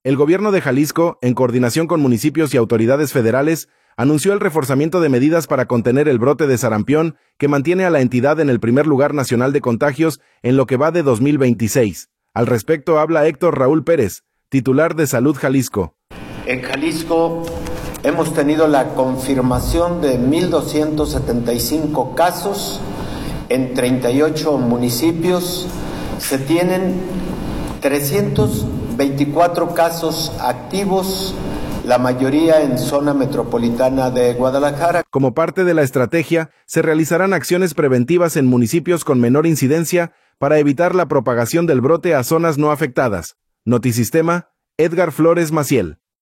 El gobierno de Jalisco, en coordinación con municipios y autoridades federales, anunció el reforzamiento de medidas para contener el brote de sarampión que mantiene a la entidad en el primer lugar nacional de contagios en lo que va de 2026. Al respecto habla Héctor Raúl Pérez, titular de Salud Jalisco. En Jalisco hemos tenido la confirmación de 1,275 casos en 38 municipios. Se tienen 324 casos activos, la mayoría en zona metropolitana de Guadalajara. Como parte de la estrategia, se realizarán acciones preventivas en municipios con menor incidencia para evitar la propagación del brote a zonas no afectadas. Notisistema, Edgar Flores Maciel.